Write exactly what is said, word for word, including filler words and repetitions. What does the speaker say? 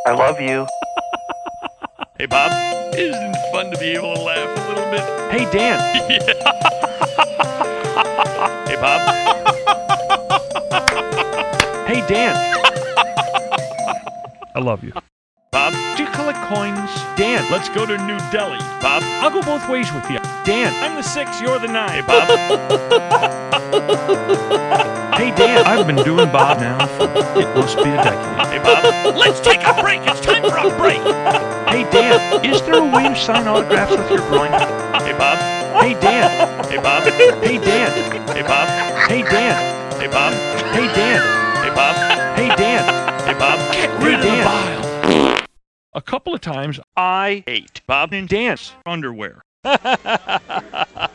I love you. Hey, Bob, isn't it fun to be able to laugh a little bit? Hey, Dan. Hey, Bob. Hey, Dan. I love you. Bob, Do you collect coins? Dan. let's go to New Delhi. Bob, I'll go both ways with you. Dan. I'm the six, you're the nine. Hey, Bob. Hey, Dan. I've been doing Bob now for it must be a decade. Hey, Bob, let's take a break. It's time for a break. Hey, Dan. Is there a way to sign autographs with your groin? Hey, Bob. Hey, Dan. Hey, Bob. Hey, Dan. Hey, Bob. Hey, Dan. Hey, Bob. Hey, Dan. Hey, Bob. Hey, Dan. Hey, Bob. Get Hey, rid of the Dan. bile. A couple of times I ate Bob, and dance underwear.